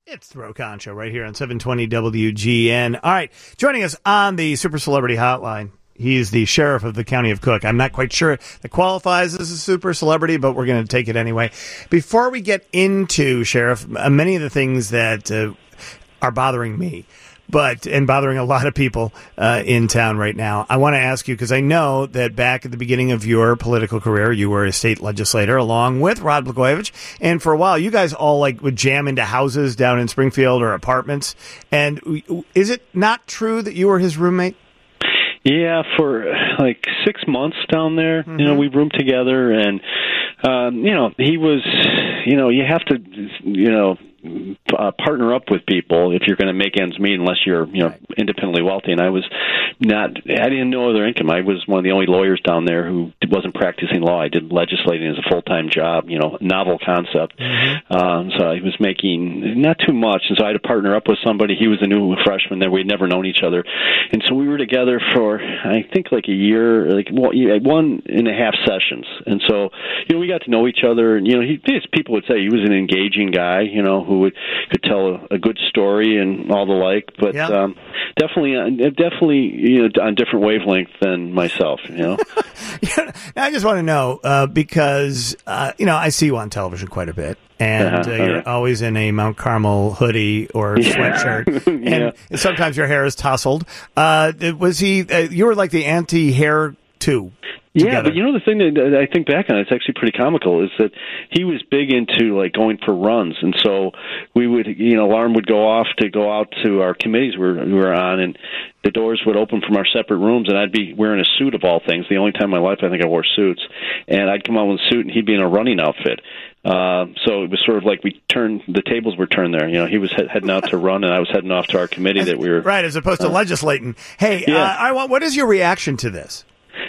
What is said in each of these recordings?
It's the Ro Khan Show right here on 720 WGN. All right, joining us on the Super Celebrity Hotline, he's the sheriff of the county of Cook. I'm not quite sure that qualifies as a super celebrity, but we're going to take it anyway. Before we get into, Sheriff, many of the things that are bothering me, and bothering a lot of people in town right now, I want to ask you, because I know that back at the beginning of your political career, you were a state legislator along with Rod Blagojevich, and for a while, you guys all would jam into houses down in Springfield or apartments. And is it not true that you were his roommate? Yeah, for 6 months down there, we roomed together, and he was, you have to, partner up with people if you're going to make ends meet, unless you're, independently wealthy. And I didn't know other income. I was one of the only lawyers down there who wasn't practicing law. I did legislating as a full-time job, novel concept. So I was making not too much. And so I had to partner up with somebody. He was a new freshman there. We'd never known each other. And so we were together for, I think, a year, 1.5 sessions. And so, we got to know each other. And, people would say he was an engaging guy, who could tell a good story and all the like, but definitely, on different wavelength than myself. I just want to know because I see you on television quite a bit, and you're always in a Mount Carmel hoodie or sweatshirt, and sometimes your hair is tousled. Was he? You were like the anti-hair too. Together. Yeah, but the thing that I think back on, it's actually pretty comical, is that he was big into going for runs, and so we would, alarm would go off to go out to our committees we were on, and the doors would open from our separate rooms, and I'd be wearing a suit of all things. The only time in my life I think I wore suits, and I'd come out with a suit, and he'd be in a running outfit. So it was sort of like the tables were turned there. He was heading out to run, and I was heading off to our committee that we were right, as opposed to legislating. Hey, what is your reaction to this?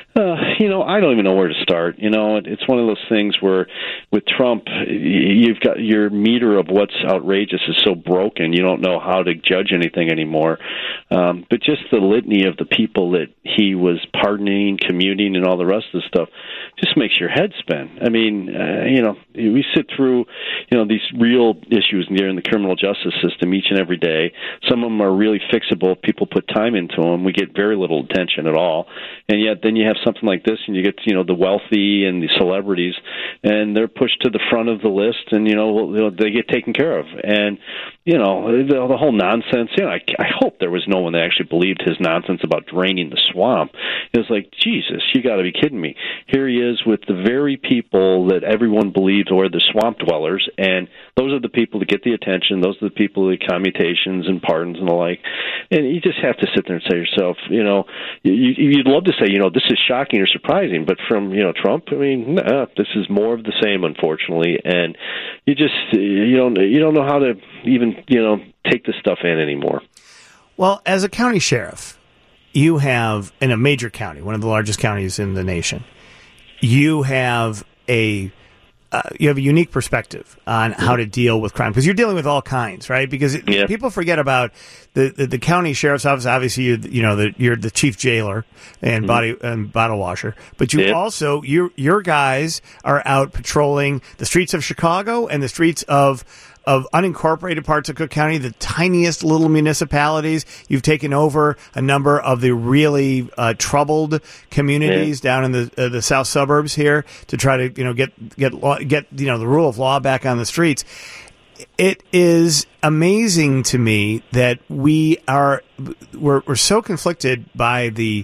I don't even know where to start. It's one of those things where with Trump, you've got your meter of what's outrageous is so broken, you don't know how to judge anything anymore. But just the litany of the people that he was pardoning, commuting, and all the rest of the stuff just makes your head spin. I mean, we sit through, these real issues in the criminal justice system each and every day. Some of them are really fixable. People put time into them. We get very little attention at all. And yet then you have something like this, and you get, the wealthy and the celebrities, and they're pushed to the front of the list, and, they get taken care of. And, the whole nonsense, I hope there was no one that actually believed his nonsense about draining the swamp. It was like, Jesus, you got to be kidding me. Here he is with the very people that everyone believes are the swamp dwellers, and those are the people that get the attention. Those are the people that get commutations and pardons and the like. And you just have to sit there and say to yourself, you'd love to say, this is shocking or surprising, but from, Trump, I mean, this is more of the same, unfortunately. And you just, you don't know how to even, take this stuff in anymore. Well, as a county sheriff, you have, in a major county, one of the largest counties in the nation, you have a unique perspective on how to deal with crime, because you're dealing with all kinds, right? Because people forget about the county sheriff's office. Obviously, you're the chief jailer and bottle washer, but you also your guys are out patrolling the streets of Chicago and the streets of unincorporated parts of Cook County, the tiniest little municipalities. You've taken over a number of the really troubled communities down in the south suburbs here to try to get the rule of law back on the streets. It is amazing to me that we're so conflicted by the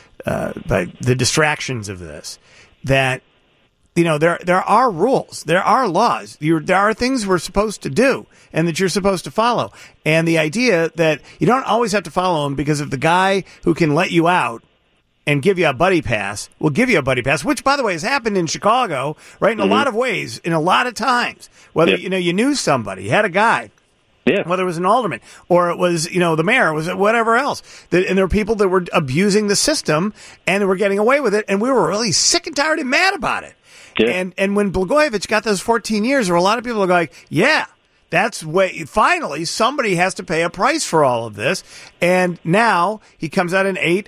distractions of this that. There are rules, there are laws, there are things we're supposed to do and that you're supposed to follow. And the idea that you don't always have to follow them, because if the guy who can let you out and give you a buddy pass will give you a buddy pass, which, by the way, has happened in Chicago, right, in a lot of ways, in a lot of times. Whether, you knew somebody, you had a guy. Yeah. Whether it was an alderman or it was, the mayor, was it whatever else. And there were people that were abusing the system and they were getting away with it. And we were really sick and tired and mad about it. Yeah. And when Blagojevich got those 14 years, there were a lot of people going, that's finally somebody has to pay a price for all of this. And now he comes out in 8.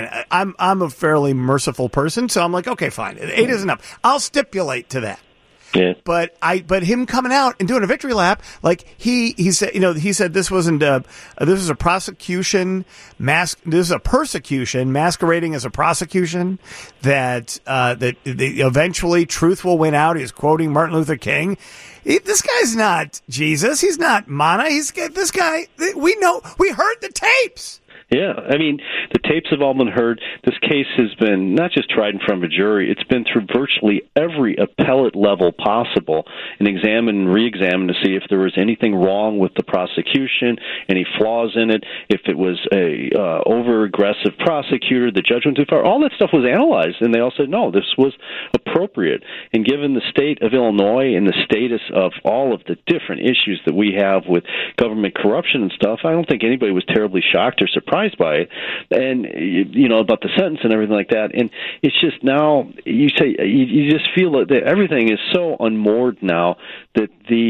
I'm a fairly merciful person, so I'm like, okay, fine. 8 is enough. I'll stipulate to that. Yeah. But him coming out and doing a victory lap, like he said, he said this wasn't this was a prosecution this is a persecution masquerading as a prosecution, that eventually truth will win out. He's quoting Martin Luther King. This guy's not Jesus. He's not Mana. This guy. We heard the tapes. Yeah, I mean, the tapes have all been heard. This case has been not just tried in front of a jury, it's been through virtually every appellate level possible and examined and re-examined to see if there was anything wrong with the prosecution, any flaws in it, if it was a over-aggressive prosecutor, the judge went too far. All that stuff was analyzed, and they all said, no, this was appropriate. And given the state of Illinois and the status of all of the different issues that we have with government corruption and stuff, I don't think anybody was terribly shocked or surprised by it, and about the sentence and everything like that. And it's just now you just feel that everything is so unmoored now that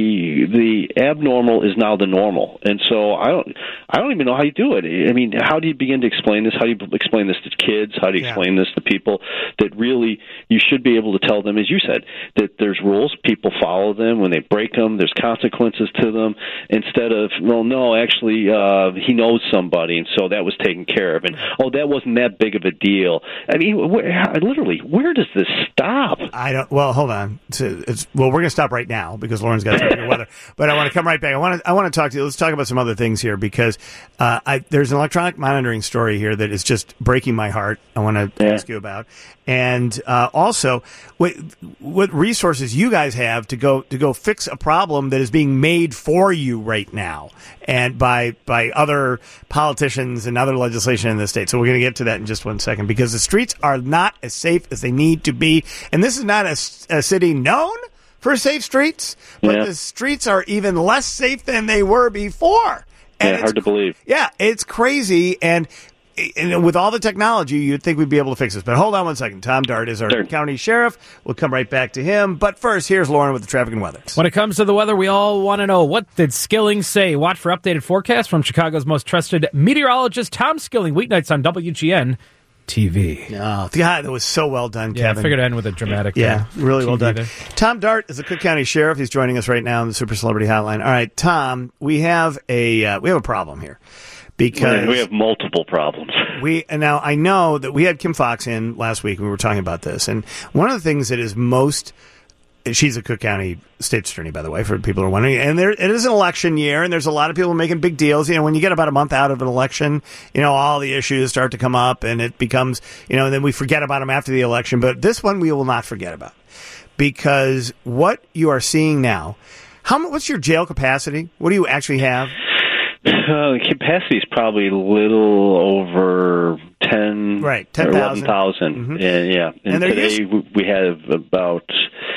the abnormal is now the normal. And so I don't even know how you do it. I mean, how do you begin to explain this? How do you explain this to kids? How do you explain this to people that really you should be able to tell them, as you said, that there's rules, people follow them. When they break them, there's consequences to them, instead of, well, no, actually he knows somebody, and so that was taken care of, and that wasn't that big of a deal. I mean, where does this stop? Well, hold on. We're going to stop right now because Lauren's got to talk about weather. But I want to come right back. I want to talk to you. Let's talk about some other things here, because there's an electronic monitoring story here that is just breaking my heart. I want to ask you about, and also what resources you guys have to go fix a problem that is being made for you right now, and by other politicians and other legislation in the state. So we're going to get to that in just 1 second, because the streets are not as safe as they need to be. And this is not a city known for safe streets, but the streets are even less safe than they were before. And hard to believe. Yeah, it's crazy. And with all the technology, you'd think we'd be able to fix this. But hold on 1 second. Tom Dart is our county sheriff. We'll come right back to him. But first, here's Lauren with the traffic and weather. When it comes to the weather, we all want to know, what did Skilling say? Watch for updated forecasts from Chicago's most trusted meteorologist, Tom Skilling, weeknights on WGN TV. Oh, God, that was so well done, Kevin. I figured I'd end with a dramatic really well done. There. Tom Dart is the Cook County Sheriff. He's joining us right now on the Super Celebrity Hotline. All right, Tom, we have a problem here. Because we have multiple problems. Now, I know that we had Kim Foxx in last week and we were talking about this. And one of the things that is she's a Cook County State's Attorney, by the way, for people who are wondering. And it is an election year, and there's a lot of people making big deals. When you get about a month out of an election, all the issues start to come up, and it becomes, and then we forget about them after the election. But this one we will not forget about, because what you are seeing now, what's your jail capacity? What do you actually have? The capacity is probably a little over 10,000. Mm-hmm. And today we have about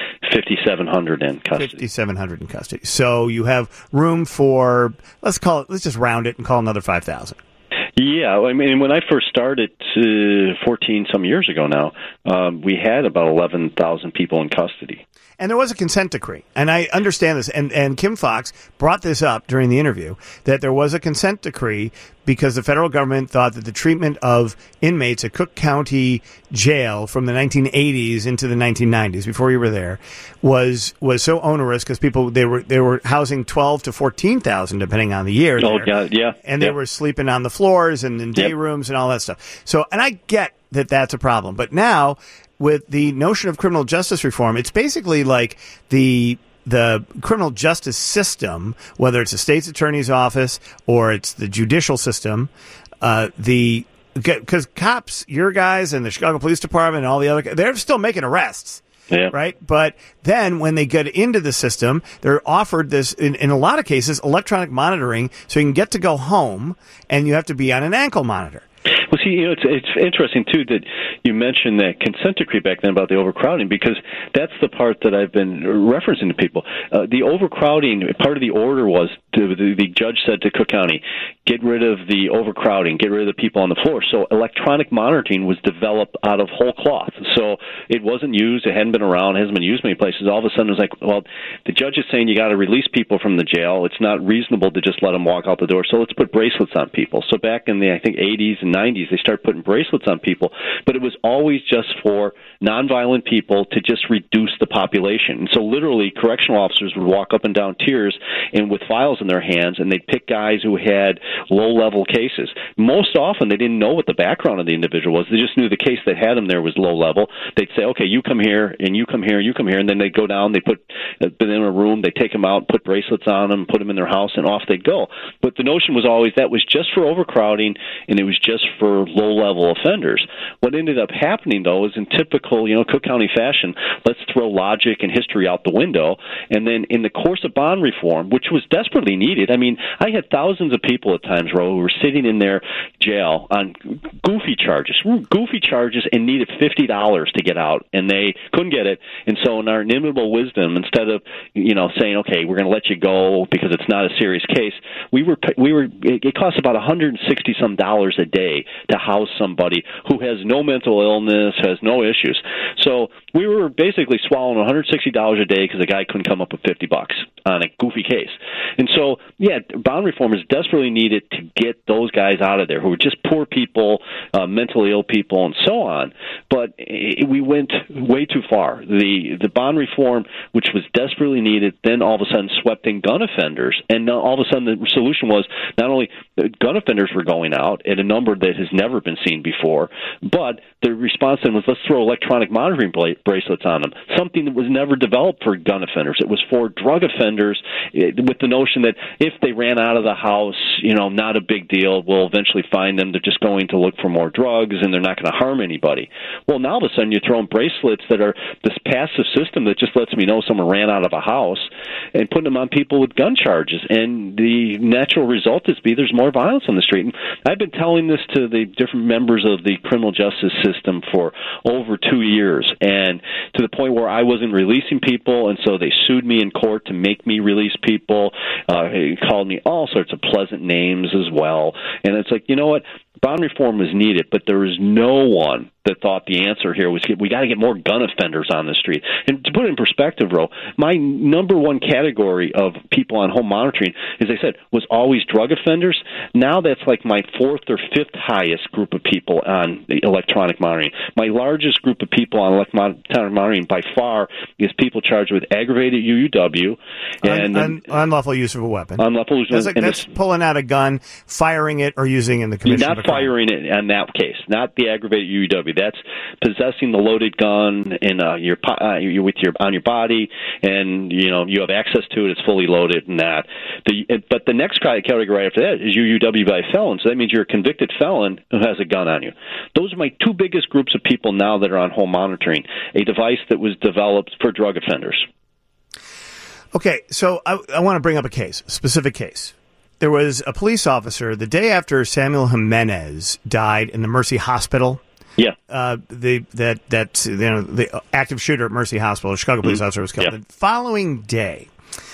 5,700 in custody. 5,700 in custody. So you have room for, let's just round it and call another 5,000. Yeah, I mean, when I first started 14 some years ago now, we had about 11,000 people in custody. And there was a consent decree, and I understand this, and Kim Foxx brought this up during the interview, that there was a consent decree because the federal government thought that the treatment of inmates at Cook County Jail from the 1980s into the 1990s, before you were there, was so onerous because they were housing 12 to 14,000 depending on the year. Oh, yeah. And they were sleeping on the floors and in day rooms and all that stuff. So, and I get that that's a problem, but now, with the notion of criminal justice reform, it's basically like the criminal justice system, whether it's the state's attorney's office or it's the judicial system, because cops, your guys, and the Chicago Police Department and all the other, they're still making arrests. Yeah. Right. But then when they get into the system, they're offered this, in a lot of cases, electronic monitoring, so you can get to go home and you have to be on an ankle monitor. Well, see, it's interesting, too, that you mentioned that consent decree back then about the overcrowding, because that's the part that I've been referencing to people. The overcrowding, part of the order was the judge said to Cook County, get rid of the overcrowding, get rid of the people on the floor. So electronic monitoring was developed out of whole cloth. So it wasn't used, it hadn't been around, it hasn't been used many places. All of a sudden it was like, well, the judge is saying you got to release people from the jail. It's not reasonable to just let them walk out the door, so let's put bracelets on people. So back in the, I think, 80s and 90s, they started putting bracelets on people, but it was always just for nonviolent people to just reduce the population. And so literally correctional officers would walk up and down tiers and with files in their hands, and they'd pick guys who had low-level cases. Most often they didn't know what the background of the individual was. They just knew the case that had them there was low-level. They'd say, okay, you come here, and you come here, you come here, and then they'd go down, they put them in a room, they take them out, put bracelets on them, put them in their house, and off they'd go. But the notion was always that was just for overcrowding, and it was just for low-level offenders. What ended up happening, though, is in typical, Cook County fashion, let's throw logic and history out the window, and then in the course of bond reform, which was desperately needed, I mean, I had thousands of people at times, Ro, who were sitting in their jail on goofy charges, and needed $50 to get out, and they couldn't get it, and so in our inimitable wisdom, instead of, saying, okay, we're going to let you go because it's not a serious case, it costs about $160-some a day to house somebody who has no mental illness, has no issues. So we were basically swallowing $160 a day because the guy couldn't come up with $50 on a goofy case. And so, yeah, bond reform is desperately needed to get those guys out of there who are just poor people, mentally ill people, and so on. But we went way too far. The bond reform, which was desperately needed, then all of a sudden swept in gun offenders. And all of a sudden the solution was not only gun offenders were going out at a number that has never been seen before, but the response then was, let's throw electronic monitoring bracelets on them, something that was never developed for gun offenders. It was for drug offenders with the notion that if they ran out of the house, not a big deal, we'll eventually find them. They're just going to look for more drugs, and they're not going to harm anybody. Well, now all of a sudden you're throwing bracelets that are this passive system that just lets me know someone ran out of a house and putting them on people with gun charges. And the natural result is there's more violence on the street. And I've been telling this to the different members of the criminal justice system for over 2 years, and to the point where I wasn't releasing people, and so they sued me in court to make me release people. He called me all sorts of pleasant names as well. And it's like, you know what? Bond reform was needed, but there was no one that thought the answer here was we got to get more gun offenders on the street. And to put it in perspective, Ro, my number one category of people on home monitoring, as I said, was always drug offenders. Now that's like my fourth or fifth highest group of people on the electronic monitoring. My largest group of people on electronic monitoring by far is people charged with aggravated UUW and unlawful use of a weapon. Unlawful use of a weapon. That's pulling out a gun, firing it, or using it in the commission of a crime. Not firing it in that case, not the aggravated UUW. That's possessing the loaded gun in on your body, and you have access to it. It's fully loaded, and that. But the next category right after that is UUW by felon. So that means you're a convicted felon who has a gun on you. Those are my two biggest groups of people now that are on home monitoring, a device that was developed for drug offenders. Okay, so I want to bring up a specific case. There was a police officer the day after Samuel Jimenez died in the Mercy Hospital. Yeah. The active shooter at Mercy Hospital, a Chicago police officer, was killed. Yeah. The following day,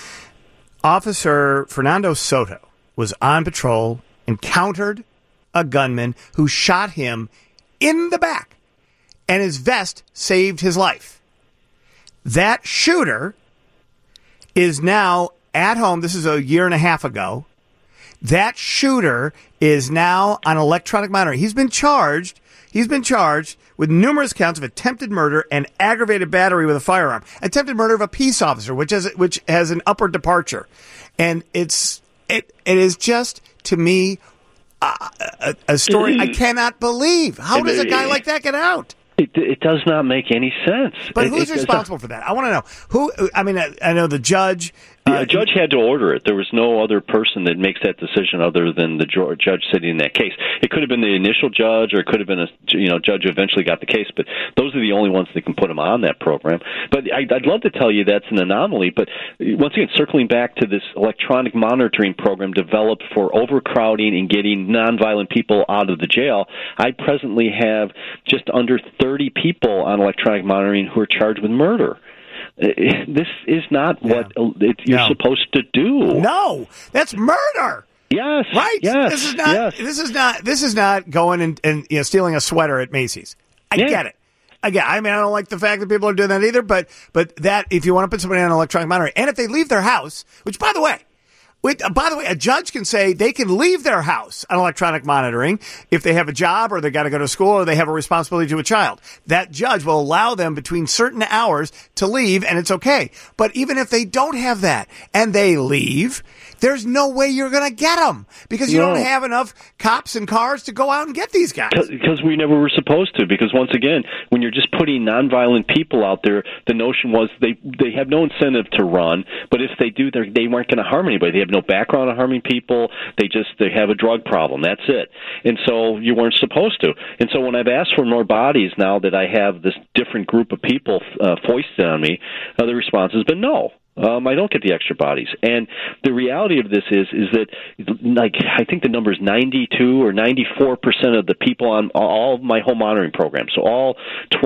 Officer Fernando Soto was on patrol, encountered a gunman who shot him in the back, and his vest saved his life. That shooter is now at home. This is a year and a half ago. That shooter is now on electronic monitoring. He's been charged with numerous counts of attempted murder and aggravated battery with a firearm. Attempted murder of a peace officer, which has an upward departure. And it is just, to me, a story I cannot believe. How does a guy like that get out? It does not make any sense. But who's responsible for that? I want to know who. I mean, I know the judge. The judge had to order it. There was no other person that makes that decision other than the judge sitting in that case. It could have been the initial judge, or it could have been a judge who eventually got the case. But those are the only ones that can put him on that program. But I'd love to tell you that's an anomaly. But once again, circling back to this electronic monitoring program developed for overcrowding and getting nonviolent people out of the jail, I presently have just under 30 people on electronic monitoring who are charged with murder. this is not what you're supposed to do. No, that's murder. Yes. Right. Yes. This is not. Yes. This is not going and stealing a sweater at Macy's. I get it. Again, I mean, I don't like the fact that people are doing that either. But that if you want to put somebody on electronic monitoring, and if they leave their house, which by the way, a judge can say they can leave their house on electronic monitoring if they have a job or they got to go to school or they have a responsibility to a child. That judge will allow them between certain hours to leave, and it's okay. But even if they don't have that and they leave, there's no way you're going to get them because you don't have enough cops and cars to go out and get these guys. Because we never were supposed to. Because once again, when you're just putting nonviolent people out there, the notion was they have no incentive to run. But if they do, they weren't going to harm anybody. They have no background on harming people. They have a drug problem. That's it. And so you weren't supposed to. And so when I've asked for more bodies now that I have this different group of people foisted on me, the response has been no. I don't get the extra bodies. And the reality of this is that, like, I think the number is 92 or 94% of the people on all of my home monitoring programs, so all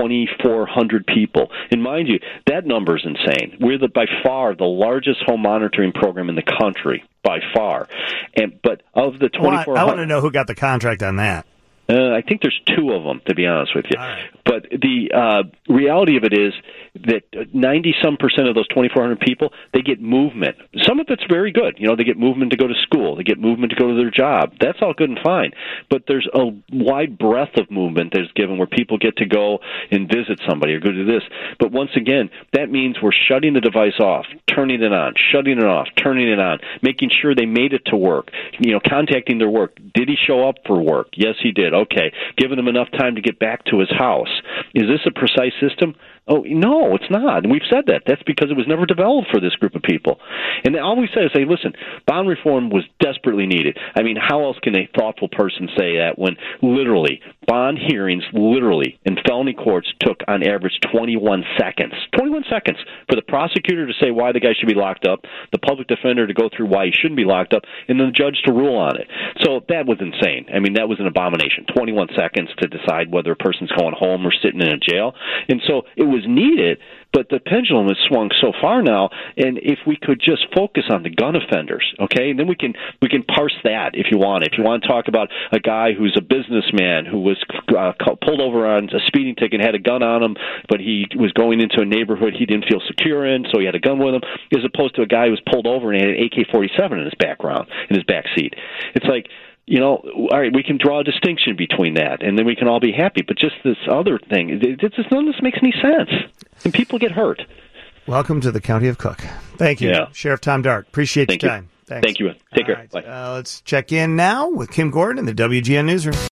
2,400 people. And mind you, that number is insane. We're by far the largest home monitoring program in the country, by far. But of the 2,400... I want to know who got the contract on that. I think there's two of them, to be honest with you. Right. But the reality of it is that 90-some% of those 2,400 people, they get movement. Some of it's very good. You know, they get movement to go to school. They get movement to go to their job. That's all good and fine. But there's a wide breadth of movement that's given where people get to go and visit somebody or go to this. But once again, that means we're shutting the device off, turning it on, shutting it off, turning it on, making sure they made it to work, you know, contacting their work. Did he show up for work? Yes, he did. Okay. Giving him enough time to get back to his house. Is this a precise system? Oh, no, it's not. And we've said that. That's because it was never developed for this group of people. And all we say is, hey, listen, bond reform was desperately needed. I mean, how else can a thoughtful person say that when literally bond hearings in felony courts took on average 21 seconds. 21 seconds for the prosecutor to say why the guy should be locked up, the public defender to go through why he shouldn't be locked up, and then the judge to rule on it. So that was insane. I mean, that was an abomination. 21 seconds to decide whether a person's going home or sitting in a jail. And so it was needed, but the pendulum has swung so far now, and if we could just focus on the gun offenders, okay, and then we can parse that if you want. If you want to talk about a guy who's a businessman who was pulled over on a speeding ticket and had a gun on him, but he was going into a neighborhood he didn't feel secure in, so he had a gun with him, as opposed to a guy who was pulled over and had an AK-47 in his back seat. It's like, you know, all right, we can draw a distinction between that, and then we can all be happy. But just this other thing, none of this makes any sense, and people get hurt. Welcome to the County of Cook. Thank you, Sheriff Tom Dart. Appreciate your time. Thanks. Thank you. Take care. Right. Bye. Let's check in now with Kim Gordon in the WGN Newsroom.